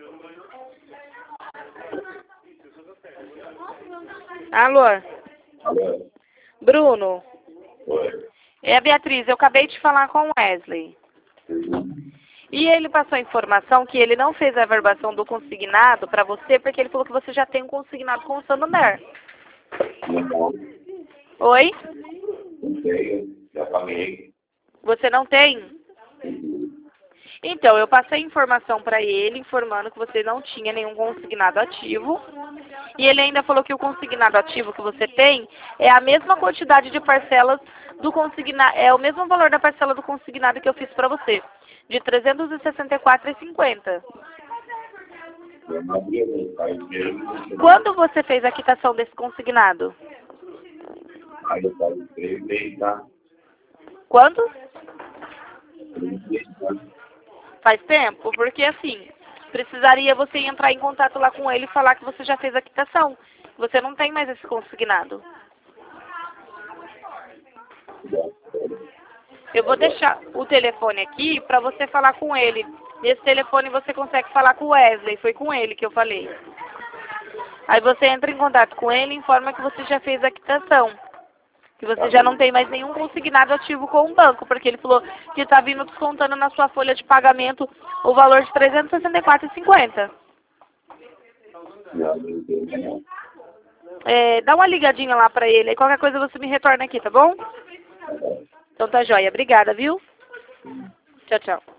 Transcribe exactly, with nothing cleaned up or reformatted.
Alô? Alô? Bruno? Oi. É a Beatriz, eu acabei de falar com o Wesley. E ele passou a informação que ele não fez a averbação do consignado para você, porque ele falou que você já tem um consignado com o Santander. Não, Oi? não tenho, já paguei. Você não tem? Então, eu passei informação para ele, informando que você não tinha nenhum consignado ativo. E ele ainda falou que o consignado ativo que você tem é a mesma quantidade de parcelas do consignado, é o mesmo valor da parcela do consignado que eu fiz para você, de trezentos e sessenta e quatro reais e cinquenta centavos. Eu não abri o pai dele. Quando você fez a quitação desse consignado? Aí eu pago três meses, tá? Quando? Três meses, tá? Faz tempo? Porque assim, precisaria você entrar em contato lá com ele e falar que você já fez a quitação. Você não tem mais esse consignado. Eu vou deixar o telefone aqui para você falar com ele. Nesse telefone você consegue falar com o Wesley, foi com ele que eu falei. Aí você entra em contato com ele e informa que você já fez a quitação. Que você já não tem mais nenhum consignado ativo com o banco, porque ele falou que está vindo descontando na sua folha de pagamento o valor de trezentos e sessenta e quatro reais e cinquenta centavos. É, dá uma ligadinha lá pra ele, aí qualquer coisa você me retorna aqui, tá bom? Então tá joia. Obrigada, viu? Tchau, tchau.